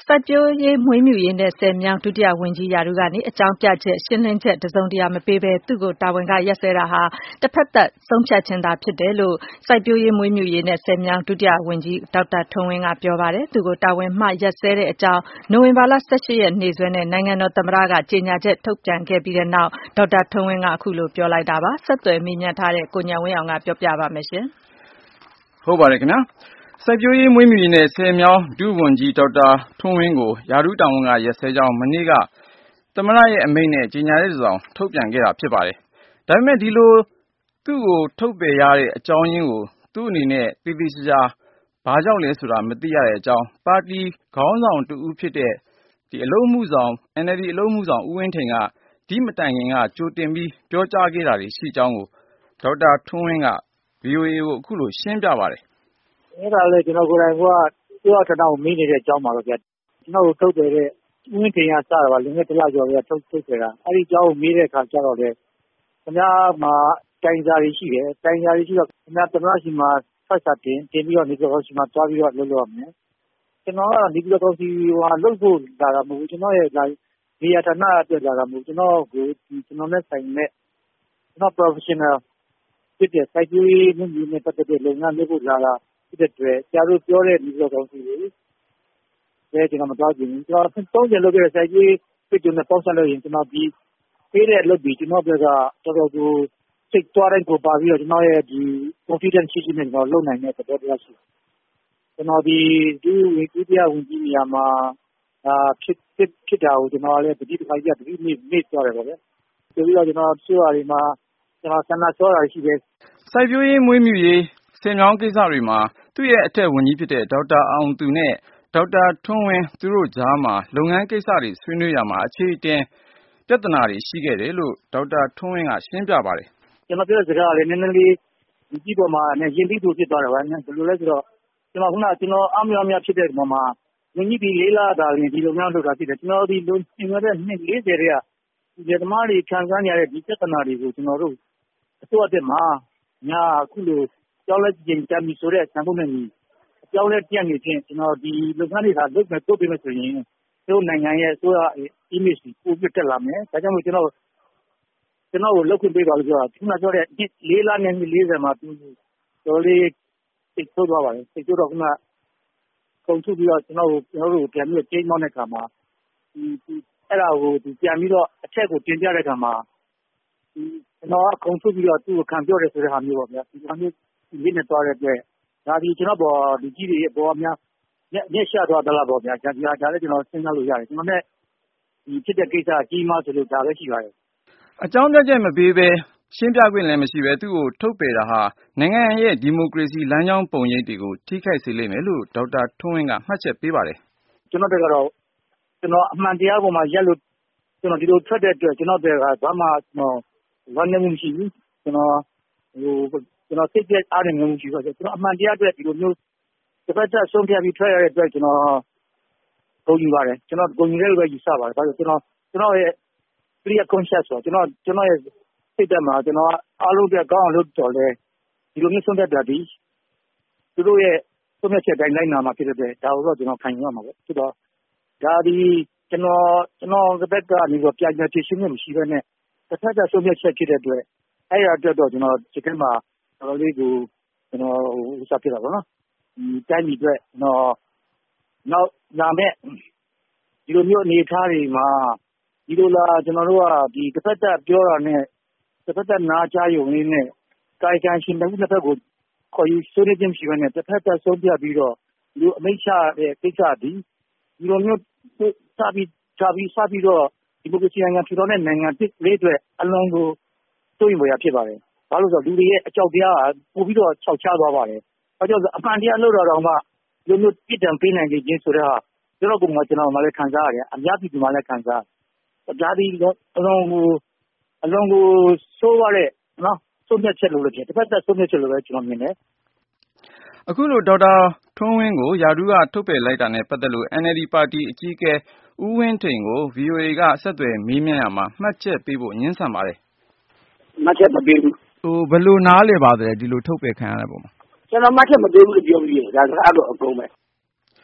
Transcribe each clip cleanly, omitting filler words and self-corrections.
စိုက်ပျိုးရေးမွေးမြူရေးနဲ့ဆည်မြောင်းဒုတိယဝန်ကြီးရာထူးကနေအကြောင်းပြချက်ရှင်းလင်းချက်တစုံတရာမပေးဘဲသူ့ကိုတာဝန်ကရပ်စဲတာဟာတစ်ဖက်သက်ဆုံးဖြတ်ခြင်းသာဖြစ်တယ်လို့စိုက်ပျိုးရေးမွေးမြူရေးနဲ့ဆည်မြောင်းဒုတိယဝန်ကြီးဒေါက်တာထွန်းဝင်းကပြောပါတယ်။သူကိုတာဝန်မှရပ်စဲတဲ့အကြောင်းနိုဝင်ဘာလ18ရက်နေ့စွဲနဲ့နိုင်ငံတော်သမ္မတကကြေညာချက်ထုတ်ပြန်ခဲ့ပြီးတဲ့နောက်ဒေါက်တာထွန်းဝင်းကအခုလိုပြောလိုက်တာပါ။ဆက်သွယ်မေးမြန်းထားတဲ့ကိုဉာဏ်ဝင်းအောင်ကပြောပြပါမယ်ရှင်။ဟုတ်ပါတယ်ခင်ဗျာ။စိုက်ပျိုးရေးမွေးမြူရေးနဲ့ဆည်မြောင်းဒုဝန်ကြီးဒေါက်တာထွန်းဝင်းကိုရာထူးတာဝန်ကရပ်စဲကြောင်းမနေ့ကသမ္မတရဲ့အမိန့်နဲ့ကြေညာချက်တစ်စောင်ထုတ်ပြန်ခဲ့တာဖြစ်ပါတယ်။ဒါပေမဲ့ဒီလိုသူ့ကိုထုတ်ပယ်ရတဲ့အကြောင်းရင်းကိုသူ့အနေနဲ့သေသေချာချာဘာကြောင့်လဲဆိုတာမသိရတဲ့အကြောင်းပါတီခေါင်းဆောင်တူဦးဖြစ်တဲ့အလုပ်မှုဆောင် NLD အလုပ်မှုဆောင်ဦးဝင်းထိန်ကဒီမတိုင်ခင်ကကြိုတင်ပြီးပြောကြားခဲ့တာတွေရှိကြောင်းကိုဒေါက်တာထွန်းဝင်းက VOA ကိုအခုလိုရှင်းပြပါတယ်။အဲ့ဒါလည်းကျွန်တော်ကိုယ်တိုင်ကပြောထတာကိုမေးနေတဲ့အကြောင်းပါပဲဗျာ။ကျွန်တော်တို့ထုတ်တယ်တဲ့ဦးဝင်းထိန်ကစတာပါလူငယ်တစ်လကျော်ကထုတ်တယ်တာအဲ့ဒီအကြောင်းကိုမေးတဲ့အခါကျတော့လေခင်ဗျားမှာတိုင်စာတွေရှိတယ်တိုင်စာတွေရှိတော့ခင်ဗျားသမ္မတရှိမှာဆက်ဆက်တင်ပြီးတော့နေပြည်တော်ရှိမှာတွားပြီးတော့လုပ်လို့ရမယ်ကျွန်တော်ကနေပြည်တော်စီလုပ်ဖို့လာတာမဟုတ်ဘူးကျွန်တော်ရဲ့နေရာဌာနအတွက်လာတာမဟုတ်ကျွန်တော်ကိုကျွန်တော်နဲ့ဆိုင်နဲ့ကျွန်တော် professional ဖြစ်တဲ့ စိုက်ပျိုးရေးနဲ့ပတ်သက်တဲ့လုပ်ငန်းလုပ်ဖို့လာတာဖြစ်တဲ့အတွက်ဆရာတို့ပြောတဲ့ဒီလိုကောင်းစီတွေကျွန်တော်မတော်ကြဘူးကျွန်တော်သုံးကျလုပ်ခဲ့တဲ့စိုက်ပျိုးရေးပြည်သူနဲ့ပေါင်းစပ်လို့ရင်ကျွန်တော်ဒီပေးတဲ့အလုပ်ပြီးကျွန်တော်ကတော်တော်ကိုစိတ်သွားတိုင်းကိုပါပြီးတော့ကျွန်တော်ရဲ့ဒီ confidence ရှိနေတော့လုပ်နိုင်တဲ့သဘောတရားရှိတယ်ကျွန်တော်ဒီဒုတိယဝန်ကြီးနေရာမှာဖြစ်တာကိုကျွန်တော်လည်းတတိတစ်ခါကြတတိမေ့သွားတယ်ပေါ့ဗျာဆိုပြီးတော့ကျွန်တော်ဆွေးရတွေမှာကျွန်တော်ဆန္ဒစောတာရှိတယ်စိုက်ပျိုးရေးမွေးမြူရေးဆည်မြောင်းကိစ္စတွေမှာသူ့ရဲ့အထက်ဝန်ကြီးဖြစ်တဲ့ဒေါက်တာအောင်သူနဲ့ဒေါက်တာထွန်းဝင်းသူတို့ကြားမှာလုပ်ငန်းကိစ္စတွေဆွေးနွေးရမှာအခြေအတင်ပြဿနာတွေရှိခဲ့တယ်လို့ဒေါက်တာထွန်းဝင်းကရှင်းပြပါတယ်ကျွန်တော်ပြောတဲ့စကားကလည်းနည်းနည်းလေးဒီကြည့်ပေါ်မှာနဲ့ရင်ပြီးသူဖြစ်သွားတယ်ဗျာဘယ်လိုလဲဆိုတော့ကျွန်တော်အများဖြစ်တဲ့ပုံမှာဝန်ကြီးဒီလေးလာတာရင်ဒီလိုမျိုးလုပ်တာဖြစ်တယ်ကျွန်တော်ဒီလိုသင်ရတဲ့နှစ်40တွေကဒီသမားတွေခံစားနေရတဲ့ဒီပြဿနာတွေကိုကျွန်တော်တို့အစိုးရတက်မှာညာအခုလိုကြောက်လက်ကျင်ကြမ်းပြီးဆိုတဲ့ဆံဖို့နဲ့ညီကြောက်လက်ပြန့်နေခြင်းကျွန်တော်ဒီလုပ်ငန်းတွေဟာလုပ်မယ်လုပ်ပေးမယ်ဆိုရင်တို့နိုင်ငံရဲ့အစိုးရ image ကိုပိုတက်လာမယ်ဒါကြောင့်မို့ကျွန်တော်ကိုလုပ်ခွင့်ပေးပါလို့ပြောတာခုနပြောတဲ့4လနဲ့40မှာသူတော်လေးစိတ်ဆိုးသွားပါတယ်စိတ်ဆိုးတော့ခုနခုံထုတ်ပြီးတော့ကျွန်တော်တို့ပြန်ပြီးချိန်မောင်းတဲ့ခါမှာအဲ့ဒါကိုပြန်ပြီးတော့အထက်ကိုတင်ပြတဲ့ခါမှာကျွန်တော်ခုံထုတ်ပြီးတော့သူ့ကိုခံပြောတယ်ဆိုတဲ့ဟာမျိုးပေါ့ဗျာဒီဟာမျိုးဒီနေ့သွားတဲ့အတွက်ဒါဒီကျွန်တော်ပေါ်ဒီကြီးတွေပေါ်များညက်ရှာသွားသလားပေါ့ဗျာဒါလည်းကျွန်တော်စဉ်းစားလို့ရတယ်ကျွန်တော်နဲ့ဒီဖြစ်တဲ့ကိစ္စကြီးမားဆိုလို့ဒါပဲရှိပါတယ်အကြောင်းပြချက်မပေးဘဲရှင်းပြခွင့်လည်းမရှိဘဲသူ့ကိုထုတ်ပယ်တာဟာနိုင်ငံရဲ့ဒီမိုကရေစီလမ်းကြောင်းပုံရိပ်တွေကိုထိခိုက်စေလိမ့်မယ်လို့ဒေါက်တာထွန်းဝင်းကမှတ်ချက်ပေးပါတယ်ကျွန်တော်ကတော့ကျွန်တော်အမှန်တရားပေါ်မှာရက်လို့ကျွန်တော်ဒီလိုထွက်တဲ့အတွက်ကျွန်တော်တွေကဘာမှဝမ်းနည်းမှုမရှိဘူးကျွန်တော်စိတ်ကြက်အားနေမှုရှိတော့ကျွန်တော်အမှန်တရားအတွက်ဒီလိုမျိုးတစ်ဖက်သက်ဆုံးဖြတ်ပြီးထွက်ရတဲ့အတွက်ကျွန်တော်ဂုဏ်ယူပါတယ်ကျွန်တော်ဂုဏ်ယူတယ်လို့ပဲယူဆပါတယ်ဘာလို့ကျွန်တော်ရဲ့ clear conscious ဆိုကျွန်တော်ရဲ့စိတ်သက်မှာကျွန်တော်အားလုံးအတွက်ကောင်းအောင်လုပ်တော်လဲဒီလိုမျိုးဆုံးဖြတ်တာဒီသူတို့ရဲ့ဆုံးဖြတ်ချက်တိုင်းလိုက်နာမှာဖြစ်တဲ့ဒါကိုတော့ကျွန်တော်ခံယူရမှာပေါ့ဆိုတော့ဒါဒီကျွန်တော်ဘက်ကနေတော့ပြန်ပြန်ရှင်းနေမရှိဘဲနဲ့တစ်ဖက်သက်ဆုံးဖြတ်ချက်ဖြစ်တဲ့အတွက်အဲ့ရအတွက်တော့ကျွန်တော်ဒီကမှာတော်တော်လေးကိုကျွန်တော်ဥစားပြတာပေါ့နော်ဒီတိုင်းပြည်အတွက်နောက်လာမဲ့ဒီလိုမျိုးအနေထားတွေမှာဒီလိုလားကျွန်တော်တို့ကဒီတစ်ဖက်သက်ပြောတာနဲ့တစ်ဖက်သက်နားကြားရုံလေးနဲ့ကာယကံရှင်တဲ့တစ်ဖက်ကိုခေါ်ယူဆွေးနွေးခြင်းရှိရတဲ့တစ်ဖက်သက်ဆုံးဖြတ်ပြီးတော့ဒီအမိန့်ချတဲ့ကိစ္စဒီလိုမျိုးစပြီးတော့ဒီမိုကရေစီနိုင်ငံထူထောင်တဲ့နိုင်ငံတစ်လေးအတွက်အလုံးကိုစိုးရိမ်ဖွယ်ရာဖြစ်ပါတယ်။ဘာလို့ဆိုတော့လူတွေရဲ့အကြောက်တရားကပို့ပြီးတော့ခြောက်ခြားသွားပါတယ်။ဘာကြောင့်လဲအမှန်တရားလို့တော့မှဒီလိုမျိုးပြစ်ဒဏ်ပေးနိုင်ခြင်းဆိုတဲ့ဟာကျွန်တော်ကမှလည်းခံစားရတယ်အများပြည်သူမှလည်းခံစားဒါဒီအလုံးကိုစိုးရတဲ့နော်ဆုံးဖြတ်ချက်လို့လည်းဖြစ်တစ်ဖက်သက်ဆုံးဖြတ်ချက်လို့ပဲကျွန်တော်မြင်တယ်အခုလိုဒေါက်တာထွန်းဝင်းကိုရာထူးကထုတ်ပယ်လိုက်တာနဲ့ပတ်သက်လို့ NLD ပါတီအကြီးအကဲဦးဝင်းထိန်ကို VOA ကဆက်သွယ်မေးမြန်းရမှာမှတ်ချက်ပေးဖို့ငြင်းဆန်ပါတယ်မှတ်ချက်မပေးဘူးဘယ်လိုနားလည်ပါသလဲဒီလိုထုတ်ပယ်ခံရတဲ့ပုံမှာကျွန်တော်မှတ်ချက်မပေးဘူးလို့ပြောပြီးဒါစကားတော့အကုန်ပဲဒ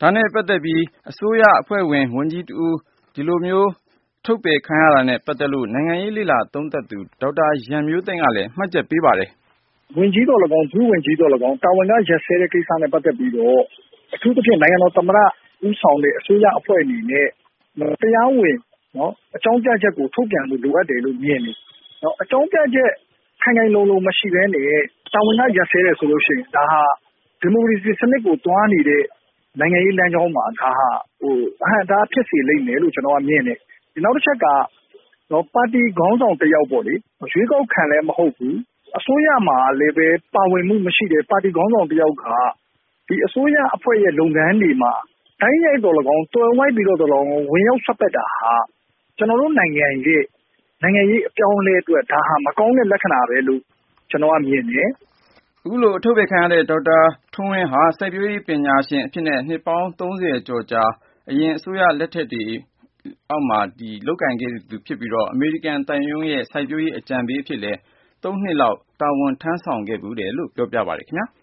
ဒါနဲ့ပတ်သက်ပြီးအစိုးရအဖွဲ့ဝင်ဝန်ကြီးတဦးဒီလိုမျိုးထုတ်ပယ်ခံရတာနဲ့ပတ်သက်လို့နိုင်ငံရေးလေ့လာသုံးသပ်သူဒေါက်တာရန်မျိုးသိန်းကလည်းမှတ်ချက်ပေးပါတယ်။ဝန်ကြီးတော်၎င်းဒုဝန်ကြီးတော်၎င်းတာဝန်ကရပ်စဲတဲ့ကိစ္စနဲ့ပတ်သက်ပြီးတော့အထူးသဖြင့်နိုင်ငံတော်သမ္မတဦးဆောင်တဲ့အစိုးရအဖွဲ့အနေနဲ့တရားဝင်အကြောင်းပြချက်ကိုထုတ်ပြန်လို့လိုအပ်တယ်လို့မြင်တယ်။အကြောင်းပြချက်ခိုင်ခိုင်လုံလုံမရှိဘဲနဲ့တာဝန်ကရပ်စဲတယ်ဆိုလို့ရှိရင်ဒါဟာဒီမိုကရေစီစနစ်ကိုတွန်းနေတဲ့နိုင်ငံရေးလမ်းကြောင်းမှာဒါဟာဖြစ်စေလိမ့်မယ်လို့ကျွန်တော်ကမြင်တယ်။ဒီနောက်တစ်ချက်ကပါတီခေါင်းဆောင်တယောက်ပေါ့လေရွေးကောက်ခံလည်းမဟုတ်ဘူးအစိုးရမှာလည်းပဲပါဝင်မှုမရှိတဲ့ပါတီခေါင်းဆောင်တယောက်ကဒီအစိုးရအဖွဲ့ရဲ့လုပ်ငန်းတွေမှာတိုင်းရိုက်တော်၎င်းတွယ်ဝိုက်ပြီးတော့တော်၎င်းဝင်ရောက်ဆက်ပက်တာဟာကျွန်တော်တို့နိုင်ငံရေးအပြောင်းအလဲအတွက်ဒါဟာမကောင်းတဲ့လက္ခဏာပဲလို့ကျွန်တော်ကမြင်တယ်အခုလိုအထုတ်ပယ်ခံရတဲ့ဒေါက်တာထွန်းဝင်းဟာစိုက်ပျိုးရေးပညာရှင်အဖြစ်နဲ့နှစ်ပေါင်း30ကျော်ကြာအရင်အစိုးရလက်ထက်တွေအောက်မှာလုပ်ကင်ခဲ့သူဖြစ်ပြီးတော့အမေရိကန်သံရုံးရဲ့စိုက်ပျိုးရေးအကြံပေးအဖြစ်လည်း3နှစ်လောက်တာဝန်ထမ်းဆောင်ခဲ့ဘူးတယ်လို့ပြောပြပါတယ်ခင်ဗျာ